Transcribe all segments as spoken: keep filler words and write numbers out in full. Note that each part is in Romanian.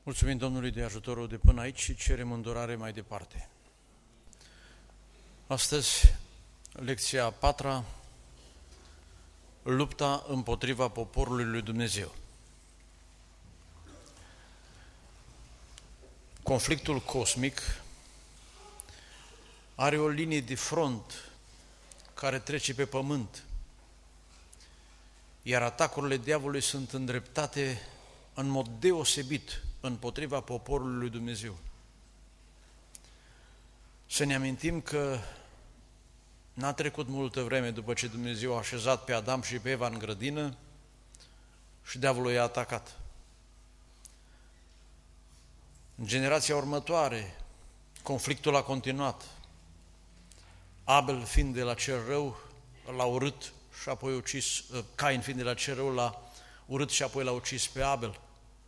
Mulțumim Domnului de ajutorul de până aici și cerem îndurare mai departe. Astăzi, lecția a patra, lupta împotriva poporului lui Dumnezeu. Conflictul cosmic are o linie de front care trece pe pământ, iar atacurile diavolului sunt îndreptate în mod deosebit împotriva poporului lui Dumnezeu. Să ne amintim că n-a trecut multă vreme după ce Dumnezeu a așezat pe Adam și pe Eva în grădină și diavolul i-a atacat. În generația următoare, conflictul a continuat. Abel fiind de la cel rău, l-a urât și apoi ucis, Cain fiind de la cel rău, l-a urât și apoi l-a ucis pe Abel.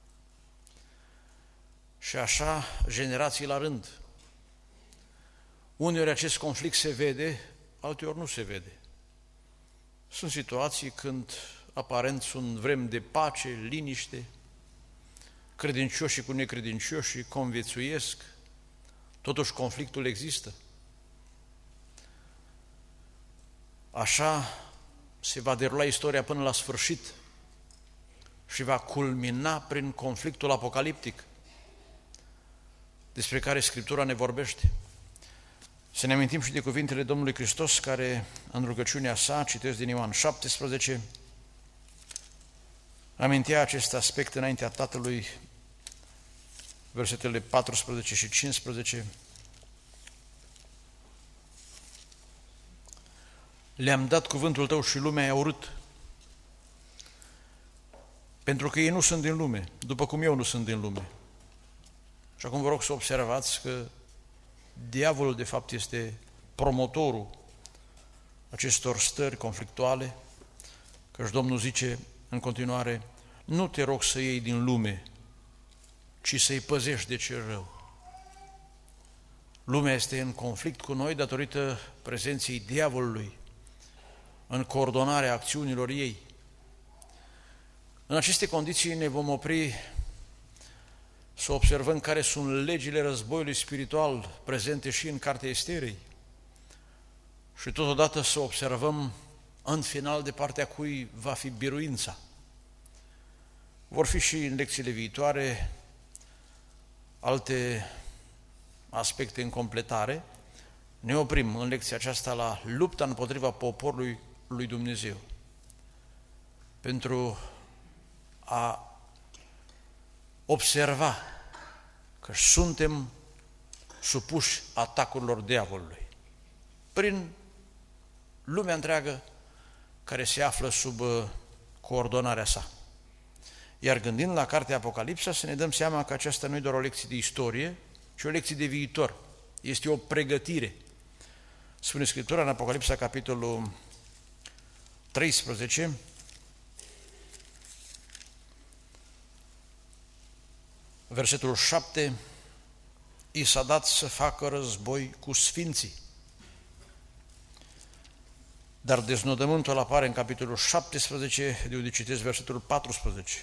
Și așa, generații la rând. Uneori acest conflict se vede, alteori nu se vede. Sunt situații când aparent sunt vremi de pace, liniște, credincioșii cu necredincioșii conviețuiesc, totuși conflictul există. Așa se va derula istoria până la sfârșit și va culmina prin conflictul apocaliptic despre care Scriptura ne vorbește. Să ne amintim și de cuvintele Domnului Hristos, care în rugăciunea sa, citesc din Ioan șaptesprezece, amintea acest aspect înaintea Tatălui, versetele paisprezece și cincisprezece. Le-am dat cuvântul tău și lumea i-a urât, pentru că ei nu sunt din lume, după cum eu nu sunt din lume. Și acum vă rog să observați că diavolul de fapt este promotorul acestor stări conflictuale, căci Domnul zice în continuare, nu te rog să iei din lume, ci să-i păzești de cel rău. Lumea este în conflict cu noi datorită prezenței diavolului în coordonarea acțiunilor ei. În aceste condiții ne vom opri să observăm care sunt legile războiului spiritual prezente și în Cartea Esterei și totodată să observăm în final de partea cui va fi biruința. Vor fi și în lecțiile viitoare alte aspecte în completare. Ne oprim în lecția aceasta la lupta împotriva poporului lui Dumnezeu pentru a observa că suntem supuși atacurilor diavolului prin lumea întreagă care se află sub coordonarea sa. Iar gândind la cartea Apocalipsa, să ne dăm seama că aceasta nu e doar o lecție de istorie, ci o lecție de viitor. Este o pregătire. Spune Scriptura în Apocalipsa, capitolul treisprezece, versetul șapte, i s-a dat să facă război cu sfinții. Dar deznodământul apare în capitolul șaptesprezece, de unde citesc versetul paisprezece.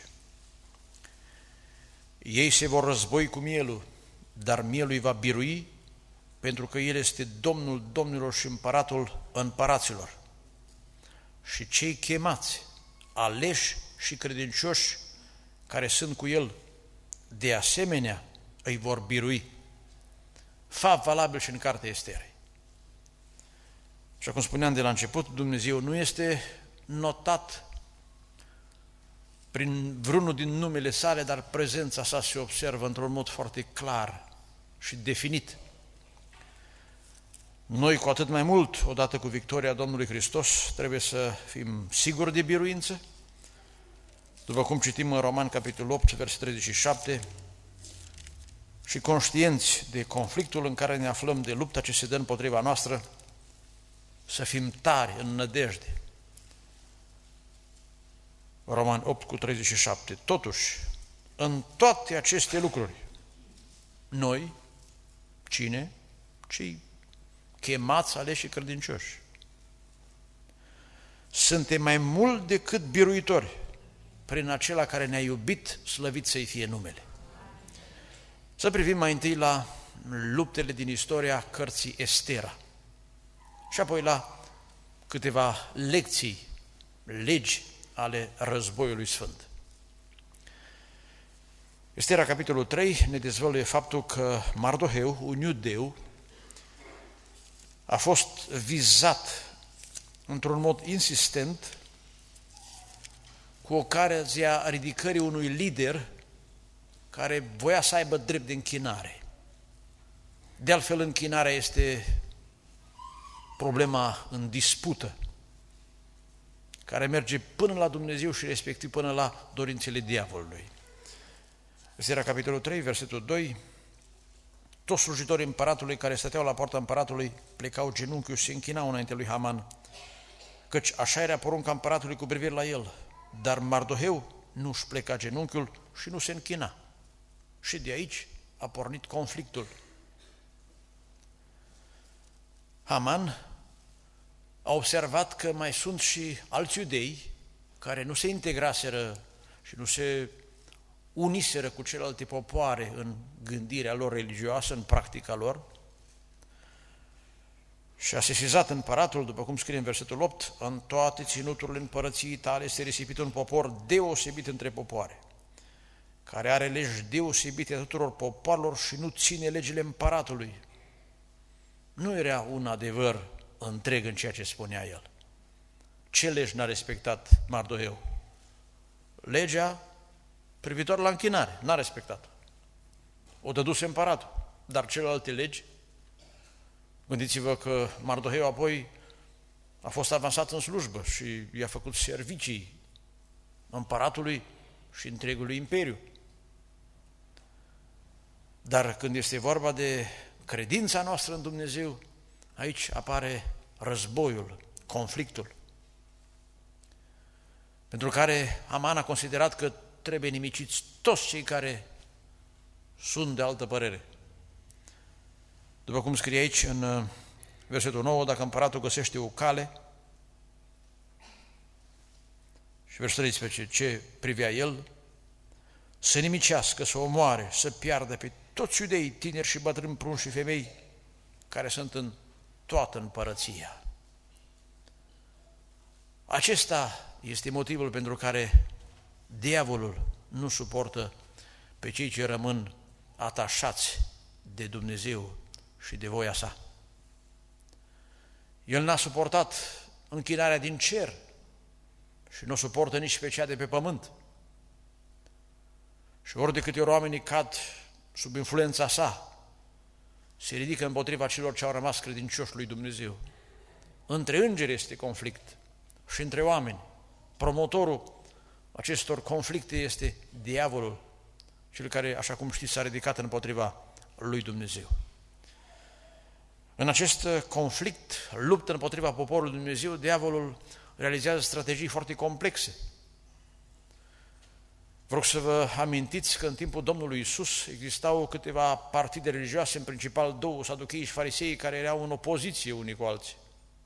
Ei se vor război cu mielul, dar mielul îi va birui, pentru că el este Domnul domnilor și împăratul împăraților. Și cei chemați, aleși și credincioși care sunt cu el, de asemenea îi vor birui. Fapt valabil și în Cartea Esterei. Și cum spuneam de la început, Dumnezeu nu este notat prin vreunul din numele sale, dar prezența sa se observă într-un mod foarte clar și definit. Noi, cu atât mai mult, odată cu victoria Domnului Hristos, trebuie să fim siguri de biruință. După cum citim în Roman, capitolul opt, versetul treizeci și șapte, și conștienți de conflictul în care ne aflăm, de lupta ce se dă împotriva noastră, să fim tari în nădejde. Roman opt cu treizeci și șapte. Totuși, în toate aceste lucruri, noi, cine? Cei chemați, aleși și credincioși, suntem mai mult decât biruitori prin acela care ne-a iubit, slăvit să-i fie numele. Să privim mai întâi la luptele din istoria cărții Estera și apoi la câteva lecții, legi ale războiului sfânt. Estera, capitolul trei, ne dezvăluie faptul că Mardoheu, un iudeu, a fost vizat într-un mod insistent cu ocazia ridicării unui lider care voia să aibă drept de închinare. De altfel, închinarea este problema în dispută, care merge până la Dumnezeu și respectiv până la dorințele diavolului. Estera, capitolul trei, versetul doi, toți slujitorii împăratului care stăteau la poarta împăratului plecau genunchiul și se închinau înainte lui Haman, căci așa era porunca împăratului cu privire la el. Dar Mardoheu nu își pleca genunchiul și nu se închina. Și de aici a pornit conflictul. Haman a observat că mai sunt și alți iudei care nu se integraseră și nu se uniseră cu celelalte popoare în gândirea lor religioasă, în practica lor, și a sesizat împăratul, după cum scrie în versetul opt, în toate ținuturile împărăției tale este risipit un popor deosebit între popoare, care are legi deosebite a tuturor popoarelor și nu ține legile împăratului. Nu era un adevăr întreg în ceea ce spunea el. Ce legi n-a respectat Mardoheu? Legea privitor la închinare, n-a respectat. O dăduse împăratul, dar celelalte legi, gândiți-vă că Mardoheu apoi a fost avansat în slujbă și i-a făcut servicii împăratului și întregului imperiu. Dar când este vorba de credința noastră în Dumnezeu, aici apare războiul, conflictul, pentru care Haman a considerat că trebuie nimiciți toți cei care sunt de altă părere. După cum scrie aici în versetul nouă, dacă împăratul găsește o cale, și versetul treisprezece, ce privea el, să nimicească, să omoare, să piardă pe toți iudeii, tineri și bătrâni, prunși și femei, care sunt în toată împărăția. Acesta este motivul pentru care diavolul nu suportă pe cei ce rămân atașați de Dumnezeu și de voia sa. El n-a suportat închinarea din cer și nu suportă nici pe cea de pe pământ. Și ori de câte ori oamenii cad sub influența sa, se ridică împotriva celor ce au rămas credincioși lui Dumnezeu. Între îngeri este conflict și între oameni. Promotorul acestor conflicte este diavolul, cel care, așa cum știți, s-a ridicat împotriva lui Dumnezeu. În acest conflict, luptă împotriva poporului Dumnezeu, diavolul realizează strategii foarte complexe. Vreau să vă amintiți că în timpul Domnului Iisus existau câteva partide religioase, în principal două, saducheii și farisei, care erau în opoziție unii cu alții.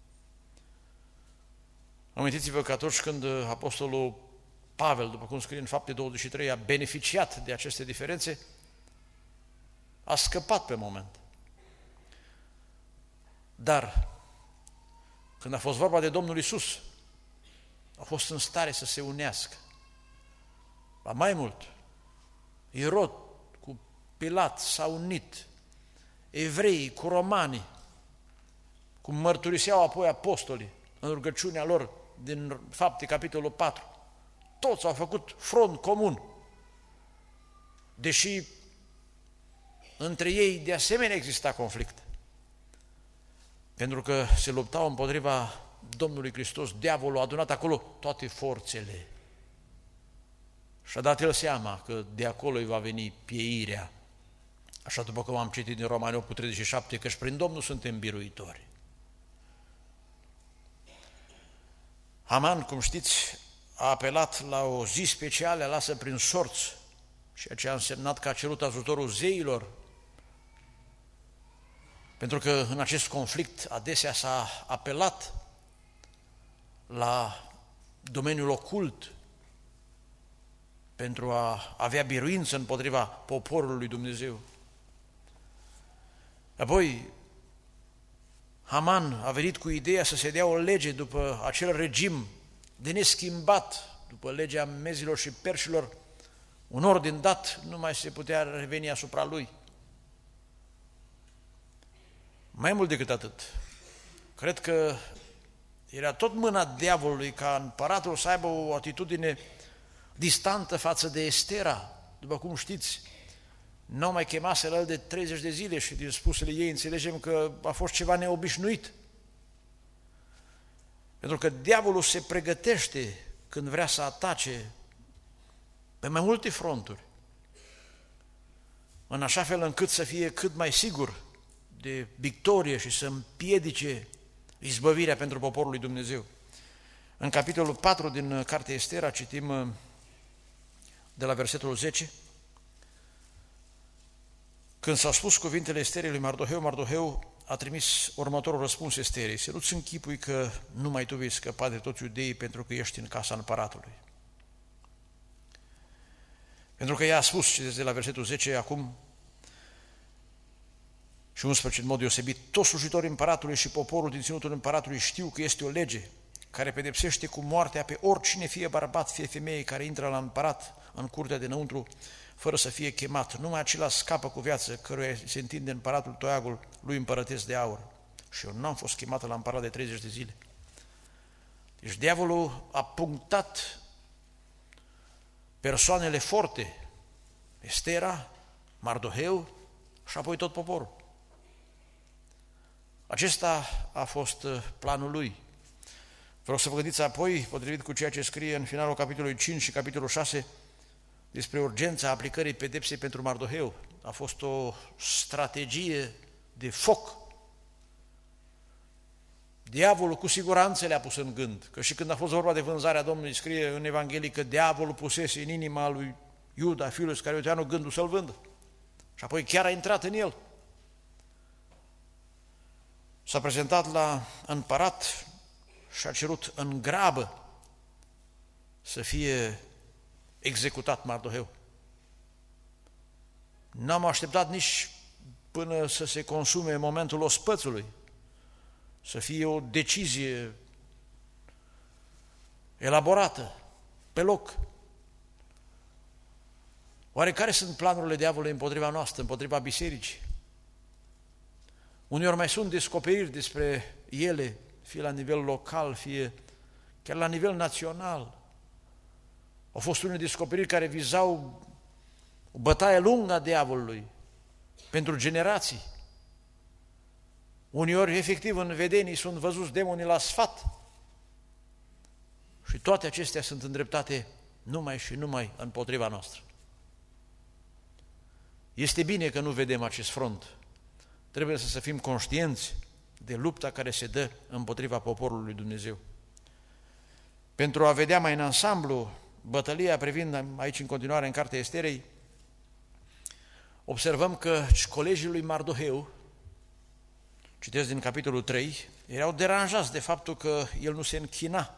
Amintiți-vă că atunci când apostolul Pavel, după cum scrie în Fapte douăzeci și trei, a beneficiat de aceste diferențe, a scăpat pe moment. Dar, când a fost vorba de Domnul Iisus, a fost în stare să se unească. Ba mai mult, Irod cu Pilat s-a unit, evreii cu romanii, cum mărturiseau apoi apostolii în rugăciunea lor din Fapte, capitolul patru. Toți au făcut front comun, deși între ei de asemenea exista conflict, pentru că se luptau împotriva Domnului Hristos. Diavolul a adunat acolo toate forțele și a dat el seama că de acolo îi va veni pieirea, așa după cum am citit din Romani opt cu treizeci și șapte, că și prin Domnul suntem biruitori. Haman, cum știți, a apelat la o zi specială lasă prin sorți, ceea ce a însemnat că a cerut ajutorul zeilor, pentru că în acest conflict adesea s-a apelat la domeniul ocult pentru a avea biruință împotriva poporului lui Dumnezeu. Apoi, Haman a venit cu ideea să se dea o lege după acel regim de neschimbat, după legea mezilor și perșilor, un ordin dat, nu mai se putea reveni asupra lui. Mai mult decât atât, cred că era tot mâna diavolului ca împăratul să aibă o atitudine distantă față de Estera. După cum știți, n-au mai chemaseră el de treizeci de zile și din spusele ei înțelegem că a fost ceva neobișnuit. Pentru că diavolul se pregătește când vrea să atace pe mai multe fronturi, în așa fel încât să fie cât mai sigur de victorie și să împiedice izbăvirea pentru poporul lui Dumnezeu. În capitolul patru din cartea Estera citim de la versetul zece: când s-au spus cuvintele Esterei lui Mardoheu, Mardoheu a trimis următorul răspuns Esterei: să nu-ți închipui că numai tu vei scăpa de toți iudeii pentru că ești în casa împăratului. Pentru că ea a spus, citeți de la versetul zece acum și unsprezece, în mod deosebit, toți slujitorii împăratului și poporul din ținutul împăratului știu că este o lege care pedepsește cu moartea pe oricine, fie bărbat, fie femeie, care intră la împărat în curtea dinăuntru fără să fie chemat. Numai acela scapă cu viață, căruia se întinde împăratul toiagul lui împărătesc de aur. Și eu n-am fost chemată la împărat de treizeci de zile. Deci diavolul a punctat persoanele forte, Estera, Mardoheu și apoi tot poporul. Acesta a fost planul lui. Vreau să vă gândiți apoi, potrivit cu ceea ce scrie în finalul capitolului cinci și capitolul șase, despre urgența aplicării pedepsei pentru Mardoheu. A fost o strategie de foc. Diavolul cu siguranță le-a pus în gând, că și când a fost vorba de vânzarea Domnului, scrie în Evanghelie că diavolul pusese în inima lui Iuda, fiul Iscarioteanu, gândul să-l vândă. Și apoi chiar a intrat în el. S-a prezentat la împărat și a cerut în grabă să fie executat Mardoheu. N-am așteptat nici până să se consume momentul ospățului, să fie o decizie elaborată, pe loc. Oare care sunt planurile diavolului împotriva noastră, împotriva bisericii? Uneori mai sunt descoperiri despre ele, fie la nivel local, fie chiar la nivel național. Au fost unele descoperiri care vizau o bătaie lungă a diavolului pentru generații. Uneori, efectiv, în vedenii sunt văzuți demonii la sfat. Și toate acestea sunt îndreptate numai și numai împotriva noastră. Este bine că nu vedem acest front. Trebuie să, să fim conștienți de lupta care se dă împotriva poporului lui Dumnezeu. Pentru a vedea mai în ansamblu bătălia privind aici în continuare în cartea Esterei, observăm că colegii lui Mardoheu, citesc din capitolul trei, erau deranjați de faptul că el nu se închina.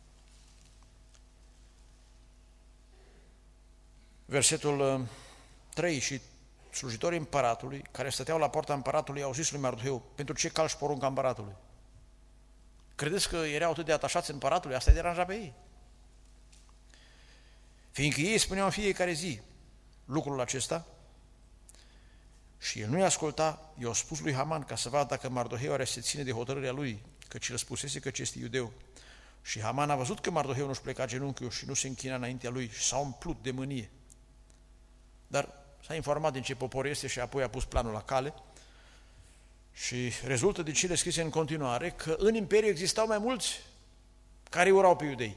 Versetul trei: și slujitorii împăratului, care stăteau la poarta împăratului, au zis lui Mardoheu: pentru ce calci porunca împăratului? Credeți că erau atât de atașați împăratului? Asta îi deranja pe ei. Fiindcă ei spuneau în fiecare zi lucrul acesta și el nu-i asculta, i-a spus lui Haman ca să vadă dacă Mardoheu are să ține de hotărârea lui, căci el spusese că este iudeu. Și Haman a văzut că Mardoheu nu-și pleca genunchiul și nu se închina înaintea lui și s-a umplut de mânie. Dar s-a informat din ce popor este și apoi a pus planul la cale și rezultă din cele scrise în continuare că în imperiu existau mai mulți care urau pe iudei.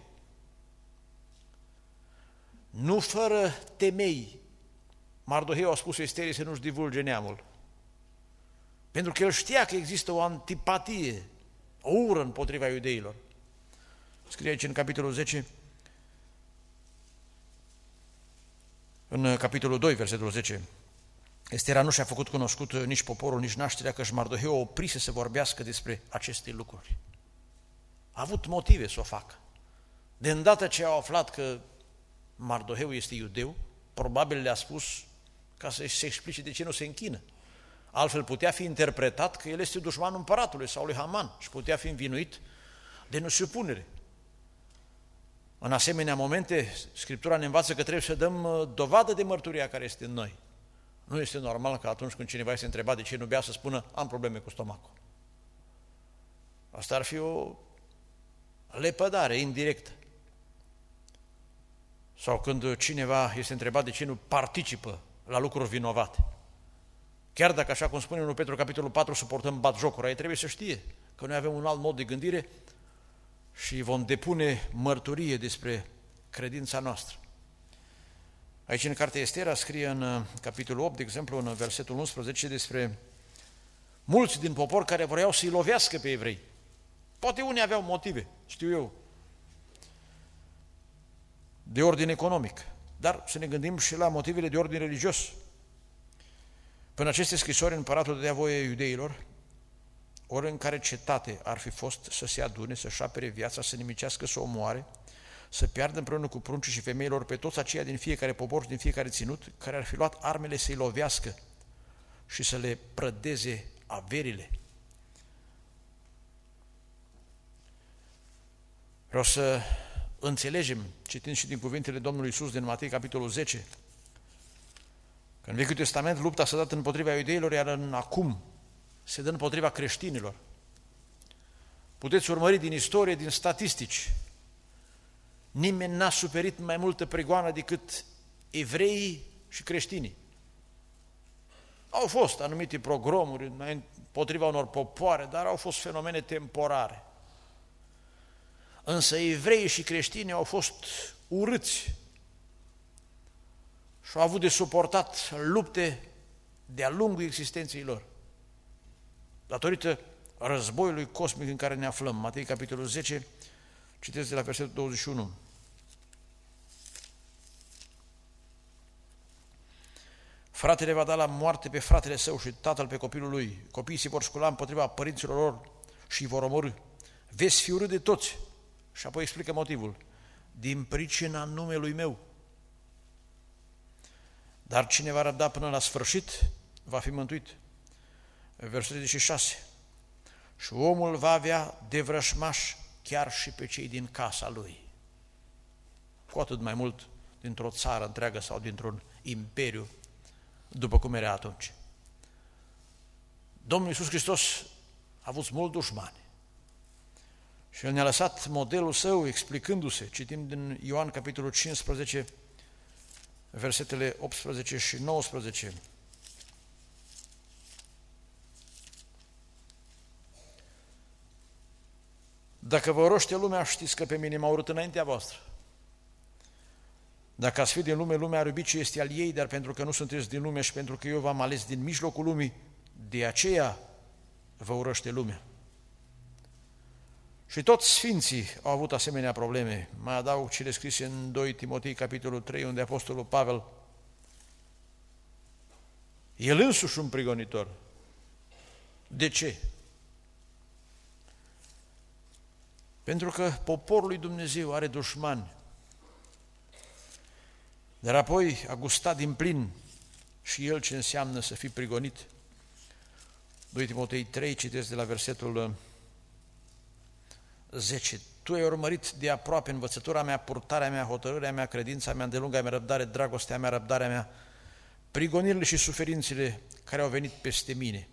Nu fără temei, Mardoheu a spus Esterii să nu-și divulge neamul, pentru că el știa că există o antipatie, o ură împotriva iudeilor. Scrie aici în capitolul zece, în capitolul doi, versetul zece, Estera nu și-a făcut cunoscut nici poporul, nici nașterea, că-și Mardoheu oprise să vorbească despre aceste lucruri. A avut motive să o facă. De îndată ce au aflat că Mardoheu este iudeu, probabil le-a spus ca să se explice de ce nu se închină. Altfel putea fi interpretat că el este dușmanul împăratului sau lui Haman și putea fi învinuit de nesupunere. În asemenea momente, Scriptura ne învață că trebuie să dăm dovadă de mărturia care este în noi. Nu este normal că atunci când cineva este întrebat de ce nu bea să spună am probleme cu stomacul. Asta ar fi o lepădare indirectă. Sau când cineva este întrebat de ce nu participă la lucruri vinovate. Chiar dacă, așa cum spune unu Petru, capitolul patru, suportăm batjocura, ei trebuie să știe că noi avem un alt mod de gândire și vom depune mărturie despre credința noastră. Aici în cartea Estera scrie în capitolul opt, de exemplu, în versetul unsprezece, despre mulți din popor care vreau să-i lovească pe evrei. Poate unii aveau motive, știu eu, de ordine economic, dar să ne gândim și la motivele de ordine religios. Până aceste scrisori, împăratul dădea voie iudeilor, ori în care cetate ar fi fost, să se adune, să-și apere viața, să nimicească, să omoare, să piardă împreună cu pruncii și femeilor pe toți aceia din fiecare popor și din fiecare ținut, care ar fi luat armele să-i lovească și să le prădeze averile. Vreau să înțelegem, citind și din cuvintele Domnului Iisus din Matei, capitolul zece, că în Vechiul Testament lupta s-a dat împotriva iudeilor, iar în acum se dă împotriva creștinilor. Puteți urmări din istorie, din statistici. Nimeni n-a suferit mai multă prigoană decât evreii și creștinii. Au fost anumite progromuri împotriva unor popoare, dar au fost fenomene temporare. Însă evreii și creștinii au fost urâți și au avut de suportat lupte de-a lungul existenței lor. Datorită războiului cosmic în care ne aflăm. Matei, capitolul zece, citesc de la versetul douăzeci și unu. Fratele va da la moarte pe fratele său și tatăl pe copilul lui. Copiii se vor scula împotriva părinților lor și îi vor omorî. Veți fi urât de toți. Și apoi explică motivul. Din pricina numelui meu. Dar cine va răbda până la sfârșit, va fi mântuit. Versetul treizeci și șase. Și omul va avea de vrășmaș chiar și pe cei din casa lui. Cu atât mai mult dintr-o țară întreagă sau dintr-un imperiu, după cum era atunci. Domnul Iisus Hristos a avut mulți dușmani. Și El ne-a lăsat modelul Său explicându-se. Citim din Ioan, capitolul cincisprezece, versetele optsprezece și nouăsprezece. Dacă vă urăște lumea, știți că pe mine m-a urât înaintea voastră. Dacă ați fi din lume, lumea ar iubi ce este al ei, dar pentru că nu sunteți din lume și pentru că eu v-am ales din mijlocul lumii, de aceea vă urăște lumea. Și toți sfinții au avut asemenea probleme. Mai adaug cele scrise în doi Timotei, capitolul trei, unde apostolul Pavel, el însuși un prigonitor. De ce? Pentru că poporul lui Dumnezeu are dușmani. Dar apoi a gustat din plin și el ce înseamnă să fii prigonit. doi Timotei trei, citesc de la versetul zece. Tu ai urmărit de aproape învățătura mea, purtarea mea, hotărârea mea, credința mea, îndelunga mea răbdare, dragostea mea, răbdarea mea, prigonirile și suferințele care au venit peste mine.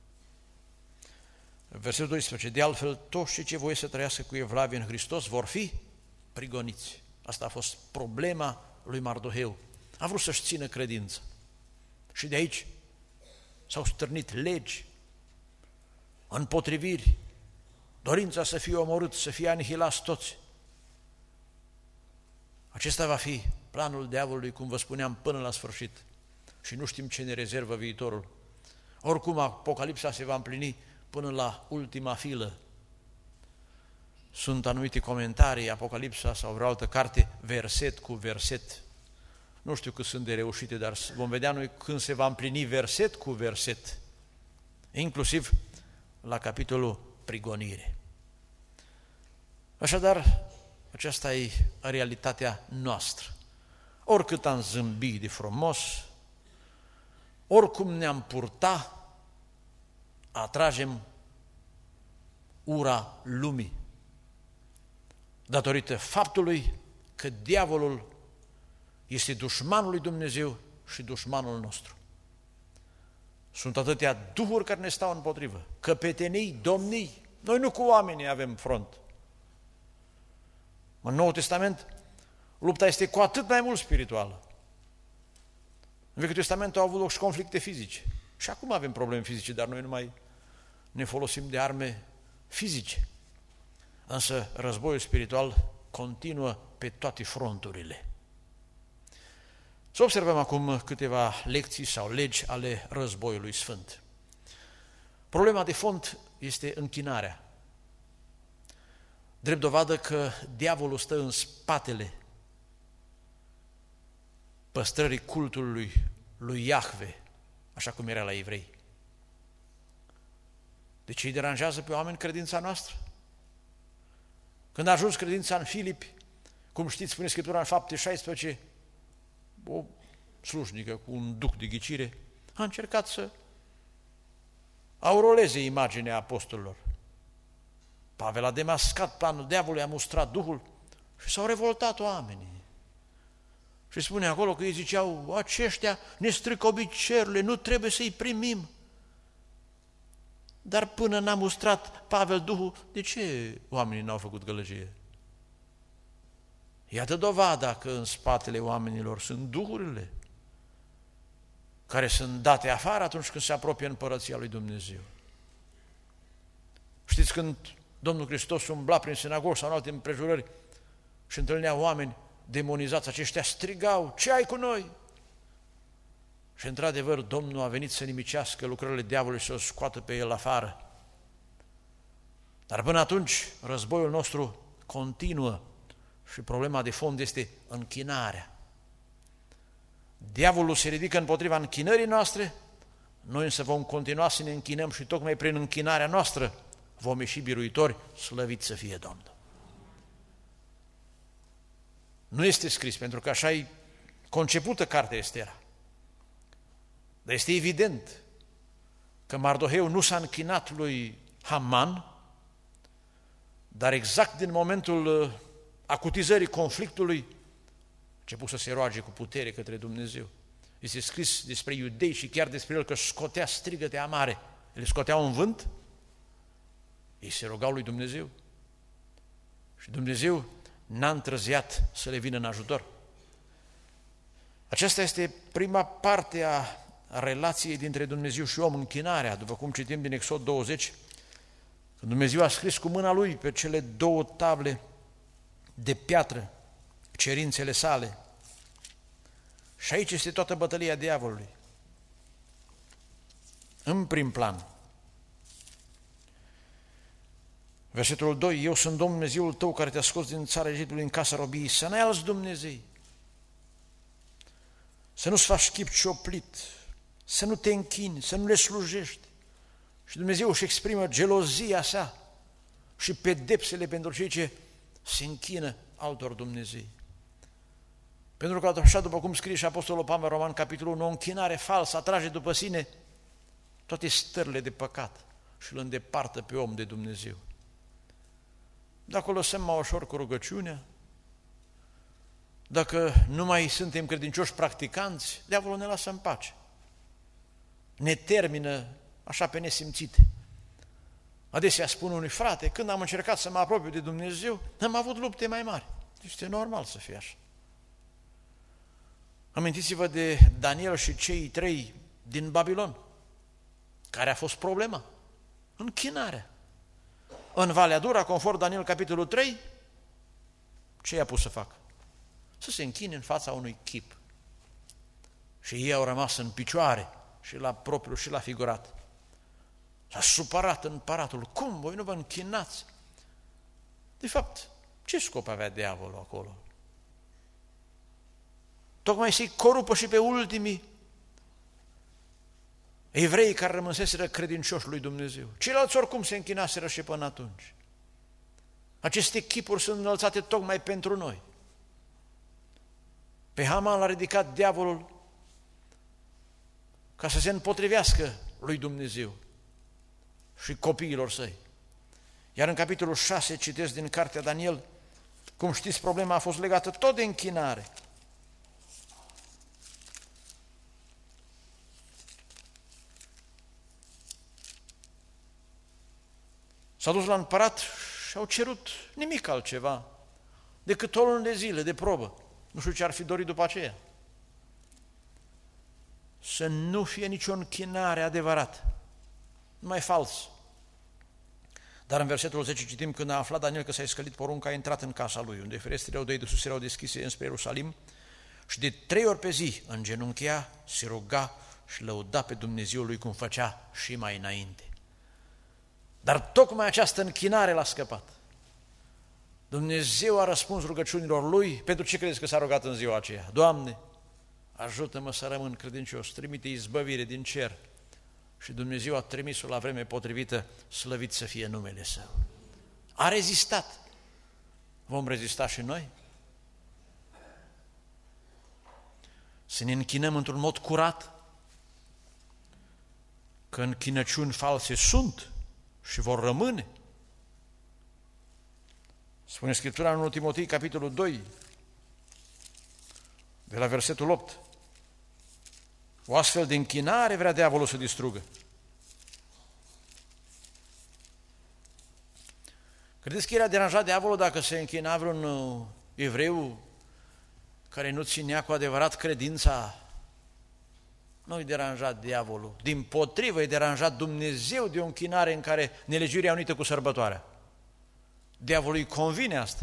Versetul doisprezece. De altfel, toți cei ce voie să trăiască cu evlavie în Hristos vor fi prigoniți. Asta a fost problema lui Mardoheu. A vrut să-și țină credința. Și de aici s-au stârnit legi, împotriviri, dorința să fie omorât, să fie anihilați toți. Acesta va fi planul diavolului, cum vă spuneam, până la sfârșit. Și nu știm ce ne rezervă viitorul. Oricum, Apocalipsa se va împlini până la ultima filă. Sunt anumite comentarii, Apocalipsa sau vreo altă carte, verset cu verset. Nu știu cât sunt de reușite, dar vom vedea noi când se va împlini verset cu verset. Inclusiv la capitolul prigonire. Așadar, aceasta e realitatea noastră. Oricât am zâmbit de frumos, oricum ne-am purta, atragem ura lumii, datorită faptului că diavolul este dușmanul lui Dumnezeu și dușmanul nostru. Sunt atâtea duhuri care ne stau împotrivă, căpetenii, domnii. Noi nu cu oamenii avem front. În Noul Testament, lupta este cu atât mai mult spirituală. În Vechiul Testament au avut loc și conflicte fizice. Și acum avem probleme fizice, dar noi nu mai ne folosim de arme fizice. Însă războiul spiritual continuă pe toate fronturile. Să observăm acum câteva lecții sau legi ale războiului sfânt. Problema de fond este închinarea. Drept dovadă că diavolul stă în spatele păstrării cultului lui Iahve, așa cum era la evrei. De ce îi deranjează pe oameni credința noastră? Când a ajuns credința în Filipi, cum știți, spune Scriptura în Fapte șaisprezece, o slujnică cu un duc de ghicire a încercat să auroleze imaginea apostolilor. Pavel a demascat planul diavolului, a mustrat Duhul și s-au revoltat oamenii. Și spune acolo că ei ziceau, aceștia ne strică obiceiurile, nu trebuie să-i primim. Dar până n-a mustrat Pavel Duhul, de ce oamenii n-au făcut gălăgie? Iată dovada că în spatele oamenilor sunt duhurile care sunt date afară atunci când se apropie împărăția lui Dumnezeu. Știți, când Domnul Hristos umbla prin sinagogă sau în alte împrejurări și întâlnea oameni demonizați, aceștia strigau, ce ai cu noi? Și într-adevăr Domnul a venit să nimicească lucrările diavolului și să o scoată pe el afară. Dar până atunci războiul nostru continuă și problema de fond este închinarea. Diavolul se ridică împotriva închinării noastre, noi însă vom continua să ne închinăm și tocmai prin închinarea noastră vom ieși biruitori, slăvit să fie Domnul. Nu este scris, pentru că așa e concepută cartea Estera. Dar este evident că Mardoheu nu s-a închinat lui Haman, dar exact din momentul acutizării conflictului a început să se roage cu putere către Dumnezeu. Este scris despre iudei și chiar despre el că scotea strigăte amare. Le scoteau în vânt, ei se rugau lui Dumnezeu. Și Dumnezeu n-a întârziat să le vină în ajutor. Aceasta este prima parte a relației dintre Dumnezeu și om, închinarea, după cum citim din Exod douăzeci, când Dumnezeu a scris cu mâna Lui pe cele două table de piatră cerințele sale. Și aici este toată bătălia diavolului. În prim plan. Versetul doi, eu sunt Domnul Dumnezeul tău care te-a scos din țara Egiptului în casa robiei, să n-ai alți Dumnezei, să nu-ți faci chip cioplit, să nu te închini, să nu le slujești. Și Dumnezeu își exprimă gelozia sa și pedepsele pentru cei ce se închină altor Dumnezei. Pentru că așa, după cum scrie și Apostolul Pavel Roman, capitolul unu, o închinare falsă atrage după sine toate stările de păcat și îl îndepărtă pe om de Dumnezeu. Dacă o lăsăm mai ușor cu rugăciunea, dacă nu mai suntem credincioși practicanți, diavolul ne lasă în pace. Ne termină așa pe nesimțite. Adesea spun unui frate, când am încercat să mă apropiu de Dumnezeu, am avut lupte mai mari. Este normal să fie așa. Amintiți-vă de Daniel și cei trei din Babilon. Care a fost problema? Închinarea. În Valea Dura, conform Daniel capitolul trei, ce i-a pus să facă? Să se închine în fața unui chip. Și ei au rămas în picioare, și la propriu și la figurat. S-a supărat împăratul. Cum? Voi nu vă închinați? De fapt, ce scop avea diavolul acolo? Tocmai să-i corupă și pe ultimii evrei care rămânseseră credincioși lui Dumnezeu. Ceilalți oricum se închinaseră și până atunci. Aceste chipuri sunt înălțate tocmai pentru noi. Pe Haman l-a ridicat diavolul ca să se împotrivească lui Dumnezeu. și copiilor săi. Iar în capitolul șase citesc din cartea Daniel, cum știți, problema a fost legată tot de închinare. S-au dus la împărat și au cerut nimic altceva decât o lună de zile de probă. Nu știu ce ar fi dorit după aceea. Să nu fie nicio închinare adevărată, numai fals. Dar în versetul zece citim, când a aflat Daniel că s-a iscălit porunca, a intrat în casa lui, unde ferestrele odăi de sus erau deschise înspre Ierusalim, și de trei ori pe zi îngenunchea, se ruga și lăuda pe Dumnezeul lui cum făcea și mai înainte. Dar tocmai această închinare l-a scăpat. Dumnezeu a răspuns rugăciunilor lui. Pentru ce crezi că s-a rugat în ziua aceea? Doamne, ajută-mă să rămân credincios, trimite izbăvire din cer. Și Dumnezeu a trimis-o la vreme potrivită, slăvit să fie numele Său. A rezistat. Vom rezista și noi? Să ne închinăm într-un mod curat, că închinăciuni false sunt și vor rămâne. Spune Scriptura în întâi Timotei, capitolul doi, de la versetul opt. O astfel de închinare vrea diavolul să distrugă. Credeți că era deranjat diavolul dacă se închina vreun evreu care nu ținea cu adevărat credința? Nu îi deranjat diavolul. Dimpotrivă, îi deranjat Dumnezeu de o închinare în care nelegiuirea e unită cu sărbătoarea. Diavolul îi convine asta.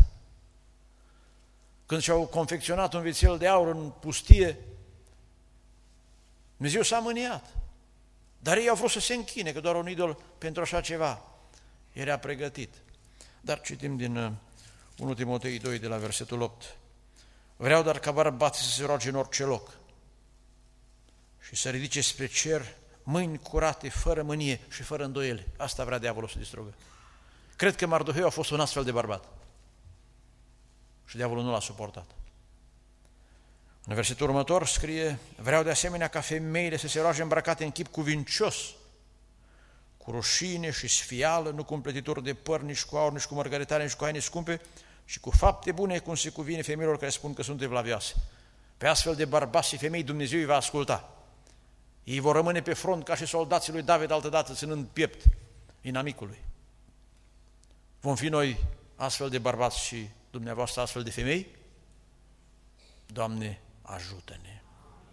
Când și-au confecționat un vițel de aur în pustie, Dumnezeu s-a mâniat. Dar ei au vrut să se închine, că doar un idol pentru așa ceva era pregătit. Dar citim din întâi Timotei doi, de la versetul opt. Vreau dar ca bărbații să se roage în orice loc și să ridice spre cer mâini curate, fără mânie și fără îndoiele. Asta vrea diavolul să distrugă. Cred că Mardoheu a fost un astfel de bărbat. Și diavolul nu l-a suportat. În versetul următor scrie: vreau de asemenea ca femeile să se roage îmbrăcate în chip cuvincios, cu rușine și sfială, nu cu împletituri de păr, nici cu aur, nici cu mărgăritare, nici cu haine scumpe, și cu fapte bune, cum se cuvine femeilor care spun că sunt evlavioase. Pe astfel de bărbați și femei Dumnezeu îi va asculta. Ei vor rămâne pe front ca și soldații lui David altădată, ținând piept inamicului. Vom fi noi astfel de bărbați și dumneavoastră astfel de femei? Doamne, ajută-ne!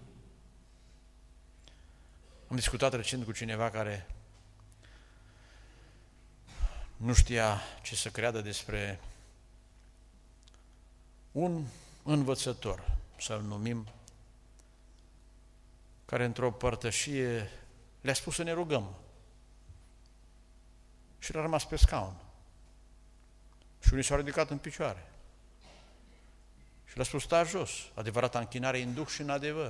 Am discutat recent cu cineva care nu știa ce să creadă despre un învățător, să-l numim, care într-o părtășie le-a spus să ne rugăm și l-a rămas pe scaun. Și unii s-au ridicat în picioare și le-a spus: sta jos, adevărata închinare în duh și în adevăr.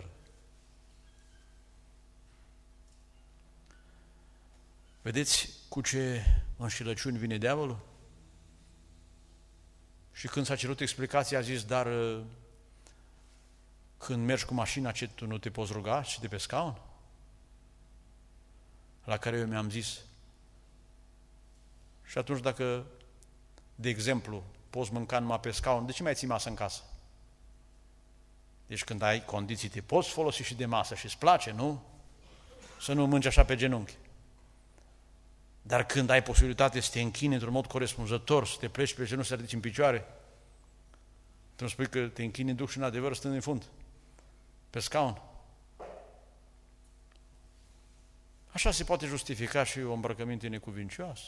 Vedeți cu ce înșelăciuni vine diavolul? Și când s-a cerut explicație, a zis: dar când mergi cu mașina, ce, tu nu te poți ruga și de pe scaun? La care eu mi-am zis: și atunci dacă, de exemplu, poți mânca numai pe scaun, de ce mai ții masă în casă? Deci când ai condiții, te poți folosi și de masă și îți place, nu? Să nu mânci așa pe genunchi. Dar când ai posibilitate să te închini într-un mod corespunzător, să te pleci pe genunchi, să te ridici în picioare, tu îmi spui că te închini în duh și în adevăr stând în fund, pe scaun. Așa se poate justifica și o îmbrăcăminte necuvincioasă.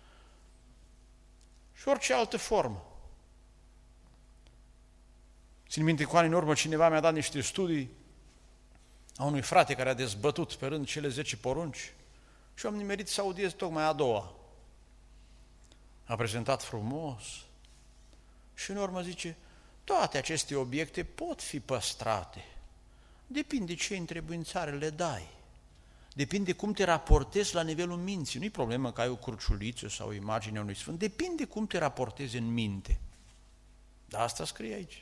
Și orice altă formă. Țin minte, cu ani în urmă, cineva mi-a dat niște studii a unui frate care a dezbătut pe rând cele zece porunci și eu am nimerit să audiez tocmai a doua. A prezentat frumos și în urmă zice: toate aceste obiecte pot fi păstrate. Depinde ce întrebuințare le dai. Depinde cum te raportezi la nivelul minții. Nu-i problemă că ai o cruciuliță sau o imagine a unui sfânt. Depinde cum te raportezi în minte. Dar asta scrie aici.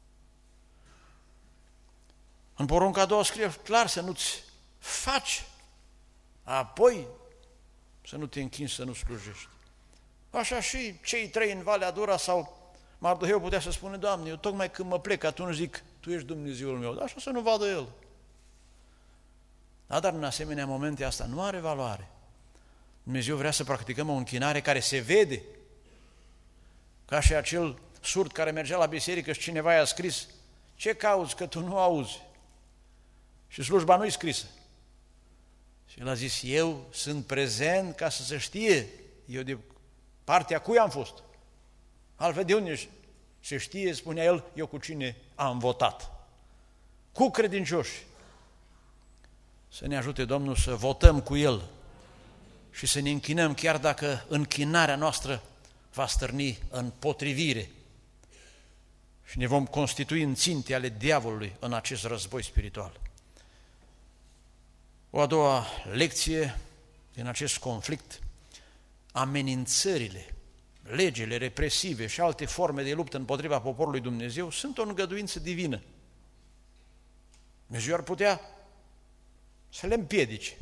În porunca a doua scrie clar să nu-ți faci, apoi să nu te închinzi, să nu slujești. Așa și cei trei în Valea Dura sau Mardoheu putea să spună, Doamne, eu tocmai când mă plec, atunci zic, Tu ești Dumnezeul meu, dar așa să nu vadă el. Da, dar în asemenea momente asta nu are valoare. Dumnezeu vrea să practicăm o închinare care se vede, ca și acel surd care mergea la biserică și cineva i-a scris, ce cauți că tu nu auzi? Și slujba nu-i scrisă. Și el a zis, eu sunt prezent ca să se știe, eu de partea cui am fost. Altfel de unde se știe, spunea el, eu cu cine am votat. Cu credincioși. Să ne ajute Domnul să votăm cu El și să ne închinăm, chiar dacă închinarea noastră va stârni împotrivire și ne vom constitui în ținte ale diavolului în acest război spiritual. O a doua lecție din acest conflict, amenințările, legile represive și alte forme de luptă împotriva poporului Dumnezeu sunt o îngăduință divină. Dumnezeu ar putea să le împiedice.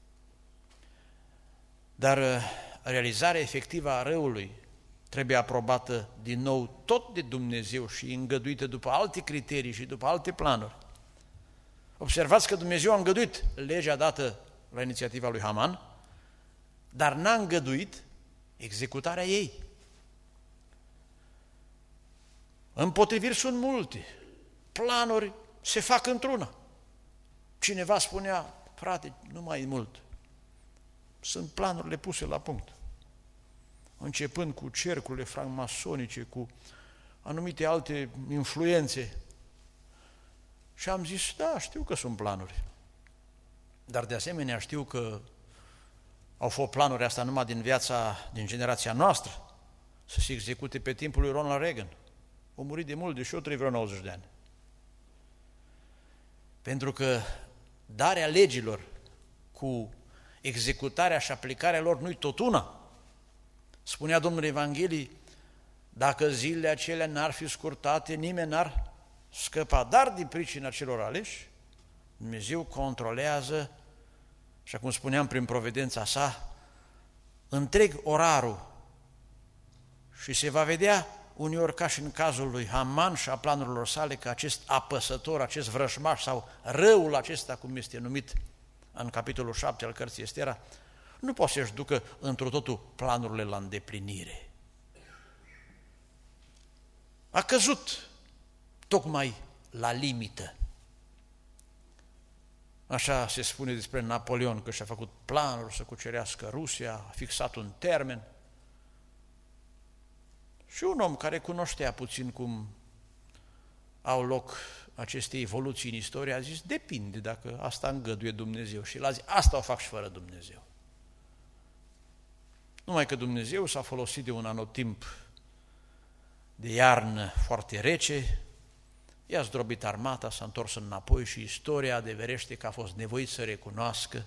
Dar realizarea efectivă a răului trebuie aprobată din nou tot de Dumnezeu și îngăduită după alte criterii și după alte planuri. Observați că Dumnezeu a îngăduit legea dată la inițiativa lui Haman, dar n-a îngăduit executarea ei. Împotriviri sunt multe, planuri se fac într-una. Cineva spunea, frate, nu mai e mult, sunt planurile puse la punct. Începând cu cercurile francmasonice, cu anumite alte influențe. Și am zis, da, știu că sunt planuri. Dar de asemenea știu că au fost planuri astea numai din viața, din generația noastră, să se execute pe timpul lui Ronald Reagan. A murit de mult, deși eu trăi vreo nouăzeci de ani. Pentru că darea legilor cu executarea și aplicarea lor nu-i tot una. Spunea Domnul Evanghelii, dacă zilele acelea n-ar fi scurtate, nimeni n-ar scăpa. Dar din pricina celor aleși, Dumnezeu controlează, și cum spuneam prin providența sa, întreg orarul și se va vedea uneori ca și în cazul lui Haman și a planurilor sale că acest apăsător, acest vrășmaș sau răul acesta, cum este numit în capitolul șapte al cărții Estera, nu poate să-și ducă într-o totul planurile la îndeplinire. A căzut tocmai la limită. Așa se spune despre Napoleon, că și-a făcut planuri să cucerească Rusia, a fixat un termen. Și un om care cunoștea puțin cum au loc aceste evoluții în istorie a zis, depinde dacă asta îngăduie Dumnezeu. Și el a zis, asta o fac și fără Dumnezeu. Numai că Dumnezeu s-a folosit de un anotimp de iarnă foarte rece, i-a zdrobit armata, s-a întors înapoi și istoria adeverește că a fost nevoit să recunoască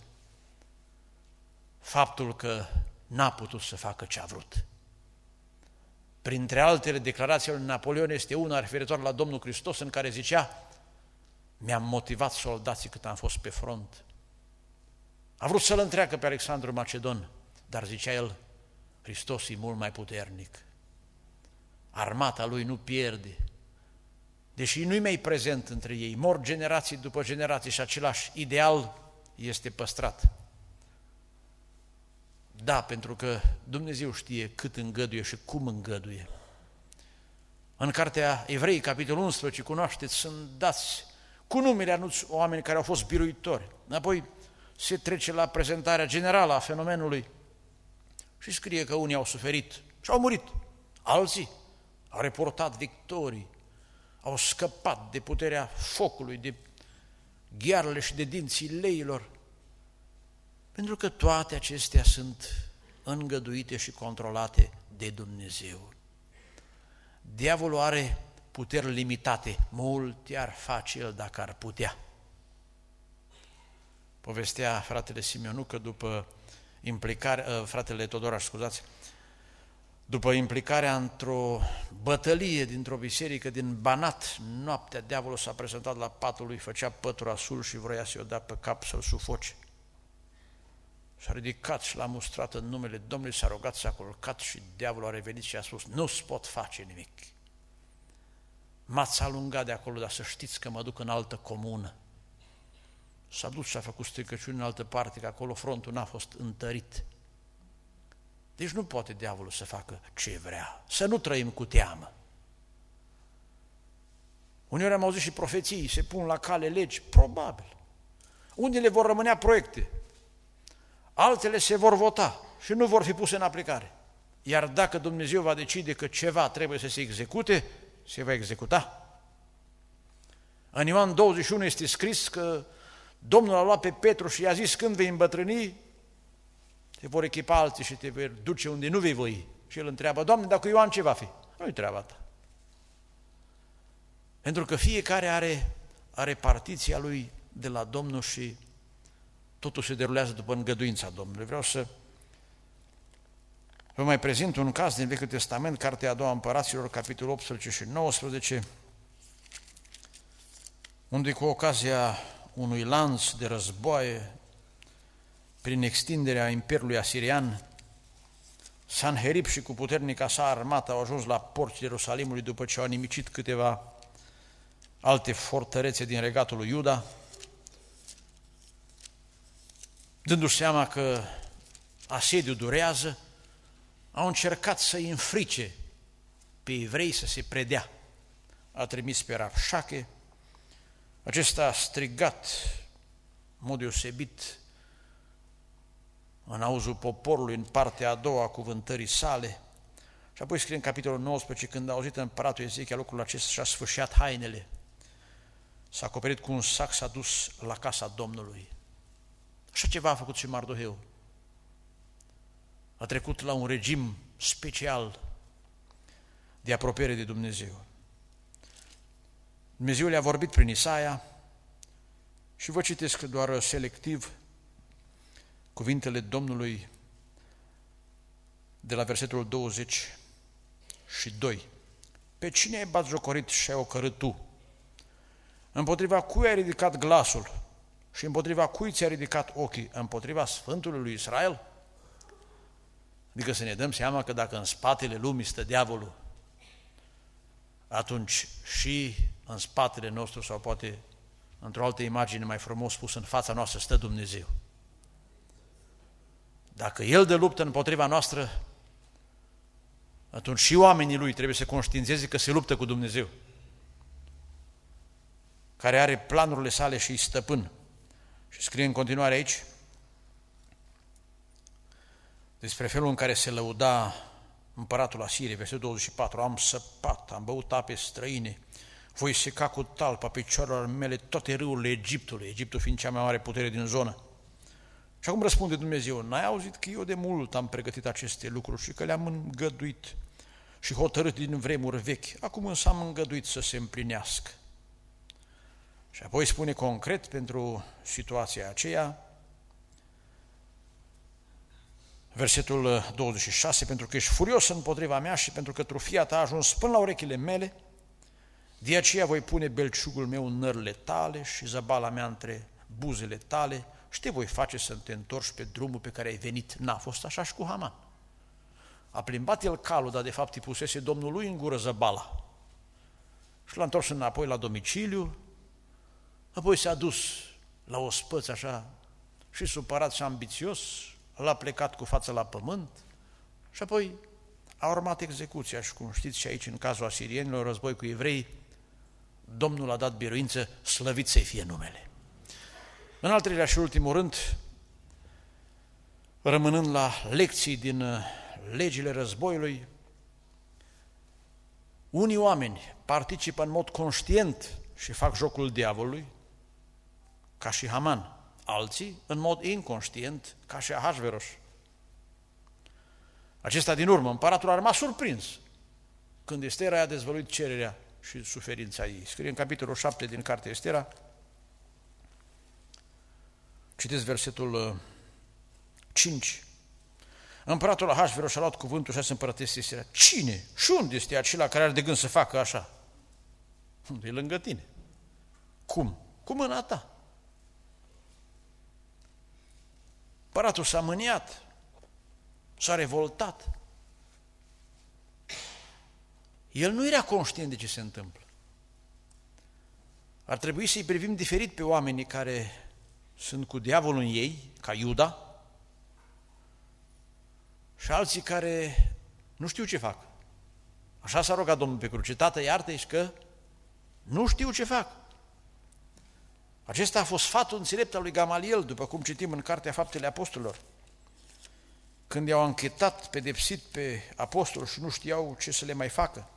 faptul că n-a putut să facă ce a vrut. Printre altele, declarația lui Napoleon este una referitoare la Domnul Hristos, în care zicea, mi-am motivat soldații cât am fost pe front. A vrut să-l întreacă pe Alexandru Macedon, dar zicea el, Hristos e mult mai puternic. Armata lui nu pierde, deși nu-i mai prezent între ei, mor generații după generații și același ideal este păstrat. Da, pentru că Dumnezeu știe cât îngăduie și cum îngăduie. În cartea Evrei, capitolul unsprezece, cunoașteți, sunt dați cu numele anuți oameni care au fost biruitori. Apoi se trece la prezentarea generală a fenomenului și scrie că unii au suferit și au murit, alții au reportat victorii, au scăpat de puterea focului, de ghearele și de dinții leilor, pentru că toate acestea sunt îngăduite și controlate de Dumnezeu. Diavolul are puteri limitate, multe ar face el dacă ar putea. Povestea fratele Simeonu că după implicare, fratele Todoraș, scuzați, după implicarea într-o bătălie dintr-o biserică din Banat, noaptea diavolul s-a prezentat la patul lui, făcea pătura sul și vroia să-i o dea pe cap să-l sufoce. S-a ridicat și l-a mustrat în numele Domnului, s-a rugat, s-a culcat și diavolul a revenit și a spus: nu-ți pot face nimic. M-ați alungat de acolo, dar să știți că mă duc în altă comună. S-a dus și a făcut stricăciuni în altă parte, că acolo frontul n-a fost întărit. Deci nu poate diavolul să facă ce vrea, să nu trăim cu teamă. Uneori am auzit și profeții, se pun la cale legi, probabil. Unele vor rămânea proiecte, altele se vor vota și nu vor fi puse în aplicare. Iar dacă Dumnezeu va decide că ceva trebuie să se execute, se va executa. În Ioan douăzeci și unu este scris că Domnul a luat pe Petru și i-a zis: când vei îmbătrâni, te vor echipa alții și te vei duce unde nu vei voi. Și el întreabă: Doamne, dacă Ioan ce va fi? Nu-i treaba ta. Pentru că fiecare are, are partiția lui de la Domnul și totul se derulează după îngăduința Domnului. Vreau să vă mai prezint un caz din Vechiul Testament, Cartea a doua Împăraților, capitolul optsprezece și nouăsprezece, unde cu ocazia unui lanț de războaie prin extinderea Imperiului Asirian, Sanherib și cu puternica sa armată au ajuns la porțile Ierusalimului după ce au nimicit câteva alte fortărețe din regatul lui Iuda, dându-și seama că asediul durează, au încercat să-i înfrice pe evrei să se predea. A trimis pe Rabșache, acesta a strigat în mod deosebit în auzul poporului în partea a doua a cuvântării sale. Și apoi scrie în capitolul nouăsprezece, când a auzit împăratul Ezechia lucrul acesta, și-a sfâșiat hainele, s-a acoperit cu un sac, s-a dus la casa Domnului. Așa ceva a făcut și Mardoheu. A trecut la un regim special de apropiere de Dumnezeu. Dumnezeu le-a vorbit prin Isaia și vă citesc doar selectiv cuvintele Domnului de la versetul douăzeci și doi. Pe cine ai batjocorit și ai ocărât tu? Împotriva cui ai ridicat glasul și împotriva cui ți-ai ridicat ochii? Împotriva Sfântului lui Israel? Adică să ne dăm seama că dacă în spatele lumii stă diavolul, atunci și în spatele nostru, sau poate într-o altă imagine mai frumos spus, în fața noastră stă Dumnezeu. Dacă El dă luptă împotriva noastră, atunci și oamenii Lui trebuie să conștiințeze că se luptă cu Dumnezeu, care are planurile sale și îi stăpân. Și scrie în continuare aici despre felul în care se lăuda împăratul Asiriei, versetul douăzeci și patru, am săpat, am băut ape străine, voi seca cu talpa picioarelor mele toate râurile Egiptului, Egiptul fiind cea mai mare putere din zonă. Și acum răspunde Dumnezeu: n-ai auzit că eu de mult am pregătit aceste lucruri și că le-am îngăduit și hotărât din vremuri vechi, acum însă am îngăduit să se împlinească. Și apoi spune concret pentru situația aceea, versetul douăzeci și șase, pentru că ești furios împotriva mea și pentru că trufia ta a ajuns până la urechile mele, de aceea voi pune belciugul meu în nările tale și zăbala mea între buzele tale și te voi face să te întorci pe drumul pe care ai venit. N-a fost așa și cu Haman. A plimbat el calul, dar de fapt îi pusese Domnului în gură zăbala. Și l-a întors înapoi la domiciliu, apoi s-a dus la ospăț așa și supărat și ambițios, l-a plecat cu fața la pământ și apoi a urmat execuția. Și cum știți și aici, în cazul asirienilor, război cu evrei, Domnul a dat biruință, slăvit să-i fie numele. În al treilea și ultimul rând, rămânând la lecții din legile războiului, unii oameni participă în mod conștient și fac jocul diavolului, ca și Haman, alții în mod inconștient, ca și Ahasveros. Acesta din urmă, împăratul a rămas surprins când Estera i-a dezvăluit cererea și suferința ei. Scrie în capitolul șapte din cartea Estera, citiți versetul cinci. Împăratul Ahasveros a luat cuvântul și a împărătesc Estera: cine și unde este acela care are de gând să facă așa? E lângă tine. Cum? Cu mâna ta. Împăratul s-a mâniat, s-a revoltat. El nu era conștient de ce se întâmplă. Ar trebui să-i privim diferit pe oamenii care sunt cu diavolul în ei, ca Iuda, și alții care nu știu ce fac. Așa s-a rugat Domnul pe cruce: Tată, iartă-i că nu știu ce fac. Acesta a fost sfatul înțelept al lui Gamaliel, după cum citim în Cartea Faptele Apostolilor. Când i-au anchetat, pedepsit pe apostoli și nu știau ce să le mai facă.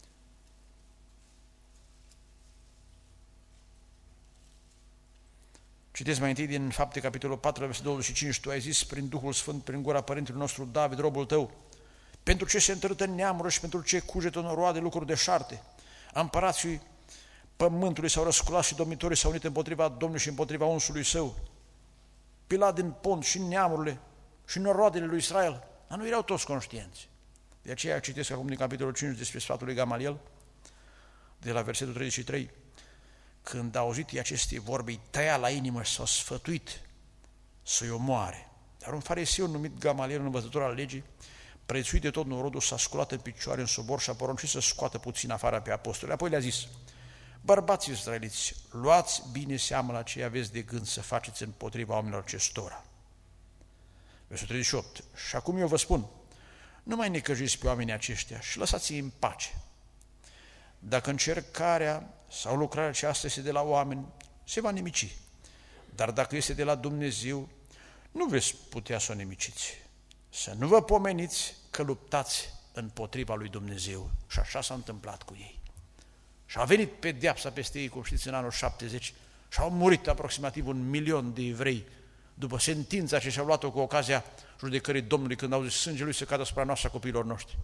Citesc mai întâi din Fapte, capitolul patru, versetul douăzeci și cinci. Tu ai zis prin Duhul Sfânt, prin gura părintelui nostru David, robul tău: pentru ce se întărâtă neamuri și pentru ce cugetă noroade lucruri deșarte. Împărații pământului s-au răsculat și domnitorii s-au unit împotriva Domnului și împotriva unsului său. Pilat din Pont și neamurile și noroadele lui Israel, dar nu erau toți conștienți. De aceea citesc acum din capitolul cinci despre sfatul lui Gamaliel, de la versetul treizeci și trei. Când a auzit aceste vorbe, îi tăia la inimă și s-a sfătuit să-i omoare. Dar un fariseu numit Gamaliel, un învățător al legii, prețuit de tot norodul, s-a sculat în picioare în sobor și a poruncit să scoată puțin afară pe apostoli. Apoi le-a zis: bărbați israeliți, luați bine seama la ce aveți de gând să faceți împotriva oamenilor acestora. Versetul treizeci și opt. Și acum eu vă spun, nu mai necăjiți pe oamenii aceștia și lăsați-i în pace. Dacă încercarea sau lucrarea aceasta este de la oameni, se va nimici. Dar dacă este de la Dumnezeu, nu veți putea să o nimiciți. Să nu vă pomeniți că luptați împotriva lui Dumnezeu. Și așa s-a întâmplat cu ei. Și a venit pedeapsa peste ei, cum știți, în anul șaptezeci, și au murit aproximativ un milion de evrei după sentința ce și-au luat-o cu ocazia judecării Domnului, când au zis: sângele lui se cadă asupra noastră, copiilor noștri.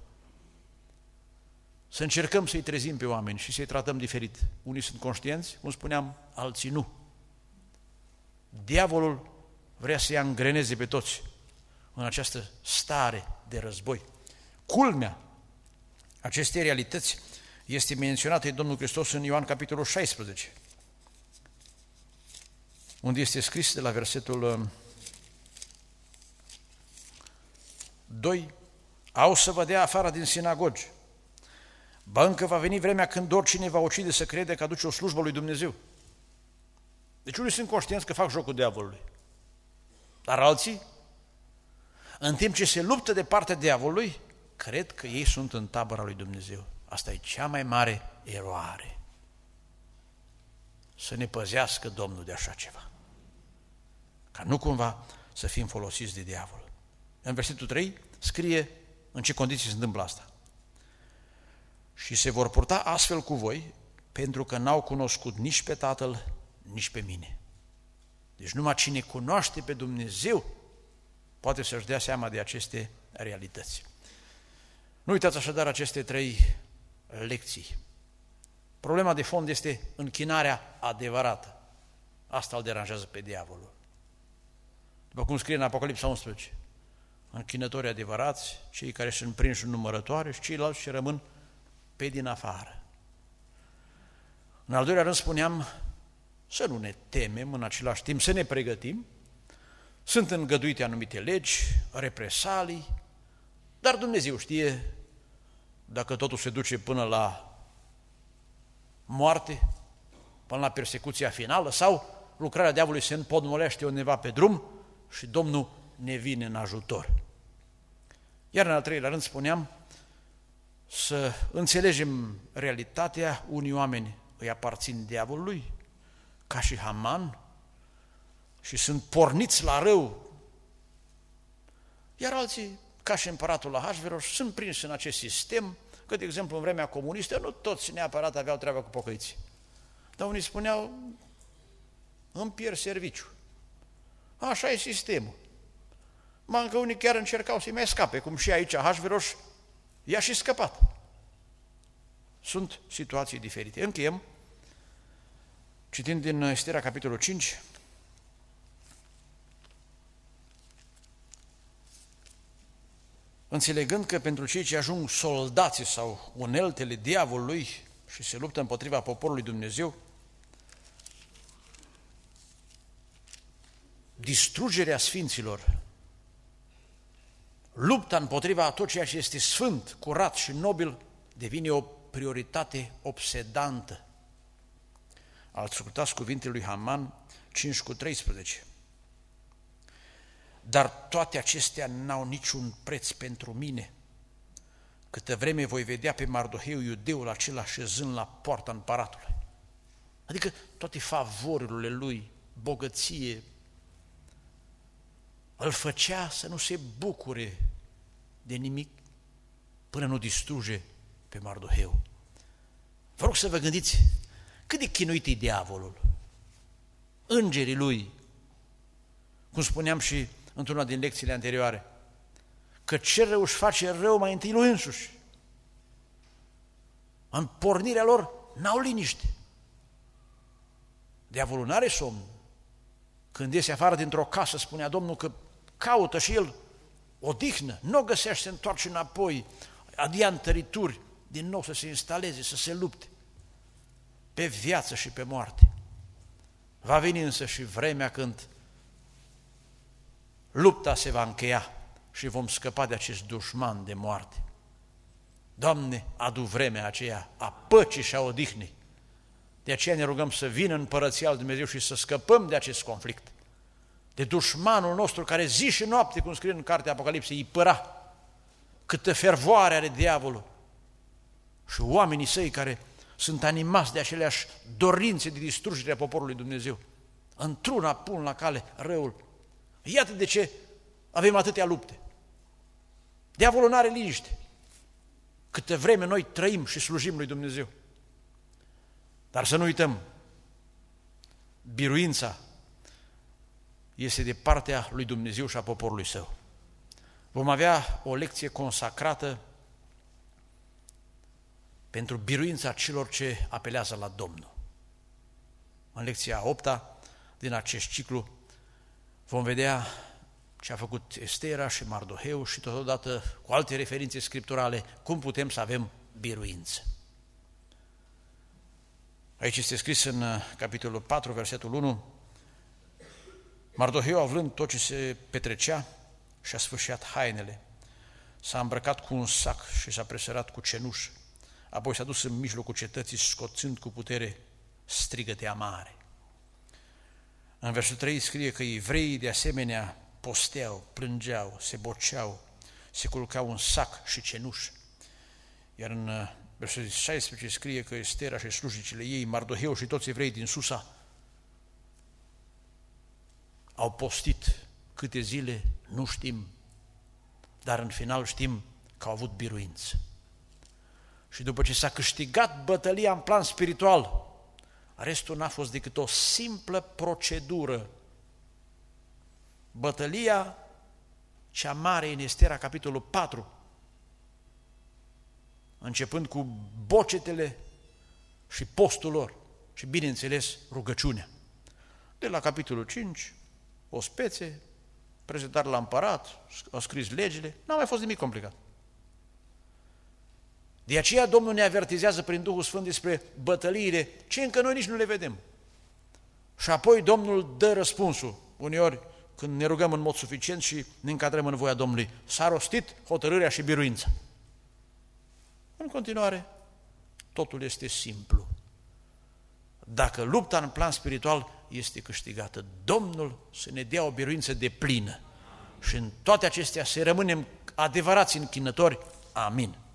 Să încercăm să-i trezim pe oameni și să-i tratăm diferit. Unii sunt conștienți, cum spuneam, alții nu. Diavolul vrea să-i angreneze pe toți în această stare de război. Culmea acestei realități este menționată de Domnul Hristos în Ioan capitolul șaisprezece, unde este scris de la versetul doi: au să vă dea afară din sinagogi. Ba încă va veni vremea când oricine va ucide să crede că aduce o slujbă lui Dumnezeu. Deci unii sunt conștienți că fac jocul diavolului. Dar alții, în timp ce se luptă de partea diavolului, cred că ei sunt în tabăra lui Dumnezeu. Asta e cea mai mare eroare. Să ne păzească Domnul de așa ceva. Ca nu cumva să fim folosiți de diavol. În versetul trei scrie în ce condiții se întâmplă asta. Și se vor purta astfel cu voi, pentru că n-au cunoscut nici pe Tatăl, nici pe mine. Deci numai cine cunoaște pe Dumnezeu poate să-și dea seama de aceste realități. Nu uitați așadar aceste trei lecții. Problema de fond este închinarea adevărată. Asta îl deranjează pe diavolul. După cum scrie în Apocalipsa unsprezece, închinătorii adevărați, cei care sunt prinși în numărătoare și ceilalți ce rămân pe din afară. În al doilea rând spuneam să nu ne temem în același timp, să ne pregătim. Sunt îngăduite anumite legi, represalii, dar Dumnezeu știe dacă totul se duce până la moarte, până la persecuția finală, sau lucrarea diavolului se împotmolește undeva pe drum și Domnul ne vine în ajutor. Iar în al treilea rând spuneam să înțelegem realitatea. Unii oameni îi aparțin diavolului, ca și Haman, și sunt porniți la rău, iar alții, ca și împăratul Ahasveros, sunt prinși în acest sistem, că, de exemplu, în vremea comunistă nu toți neapărat aveau treabă cu pocăiții. Dar unii spuneau: îmi pierd serviciu. Așa e sistemul. Mă, încă unii chiar încercau să-i mai scape, cum și aici Ahasveros i-a și scăpat. Sunt situații diferite. Încheiem citind din Esterea, capitolul cinci, înțelegând că pentru cei ce ajung soldații sau uneltele diavolului și se luptă împotriva poporului Dumnezeu, distrugerea sfinților lupta împotriva tot ceea ce este sfânt, curat și nobil devine o prioritate obsedantă. Ascultați cuvintele lui Haman cinci cu treisprezece. Dar toate acestea n-au niciun preț pentru mine, câtă vreme voi vedea pe Mardoheu, iudeul acela, șezând la poarta împăratului. Adică toate favorurile lui, bogăție, îl făcea să nu se bucure de nimic până nu distruge pe Mardoheu. Vă rog să vă gândiți cât de chinuit e diavolul. Îngerii lui, cum spuneam și într-una din lecțiile anterioare, că cel rău își face rău mai întâi lui însuși. În pornirea lor n-au liniște. Diavolul n-are somn. Când iese afară dintr-o casă, spunea Domnul că caută și el odihnă, nu o găsește, se întoarce înapoi, adia întărituri, din nou să se instaleze, să se lupte pe viață și pe moarte. Va veni însă și vremea când lupta se va încheia și vom scăpa de acest dușman de moarte. Doamne, adu vremea aceea a păcii și a odihnii. De aceea ne rugăm să vină în Împărăția lui Dumnezeu și să scăpăm de acest conflict, de dușmanul nostru care zi și noapte, cum scrie în cartea Apocalipsei, îi păra. Câtă fervoare are diavolul și oamenii săi care sunt animați de aceleași dorințe de distrugere a poporului Dumnezeu. Într-una pun la cale răul. Iată de ce avem atâtea lupte. Diavolul nu are liniște câtă vreme noi trăim și slujim lui Dumnezeu. Dar să nu uităm, biruința este de partea lui Dumnezeu și a poporului său. Vom avea o lecție consacrată pentru biruința celor ce apelează la Domnul. În lecția a opta din acest ciclu vom vedea ce a făcut Estera și Mardoheu și totodată cu alte referințe scripturale cum putem să avem biruință. Aici este scris în capitolul patru, versetul unu, Mardoheu, aflând tot ce se petrecea, și-a sfâșiat hainele, s-a îmbrăcat cu un sac și s-a presărat cu cenușă, apoi s-a dus în mijlocul cetății, scoțând cu putere strigăte amare. În versetul trei scrie că evreii de asemenea posteau, plângeau, se boceau, se culcau în sac și cenușă. Iar în versetul șaisprezece scrie că Estera și slujnicile ei, Mardoheu și toți evreii din Susa au postit câte zile, nu știm, dar în final știm că au avut biruință. Și după ce s-a câștigat bătălia în plan spiritual, restul n-a fost decât o simplă procedură. Bătălia cea mare în Estera, capitolul patru, începând cu bocetele și postul lor și, bineînțeles, rugăciunea. De la capitolul cinci, o spețe, prezentare la împărat, au scris legile, n-a mai fost nimic complicat. De aceea Domnul ne avertizează prin Duhul Sfânt despre bătăliile ce încă noi nici nu le vedem. Și apoi Domnul dă răspunsul, uneori când ne rugăm în mod suficient și ne încadrăm în voia Domnului. S-a rostit hotărârea și biruința. În continuare, totul este simplu. Dacă lupta în plan spiritual este câștigată, Domnul să ne dea o biruință deplină și în toate acestea să rămânem adevărați închinători. Amin.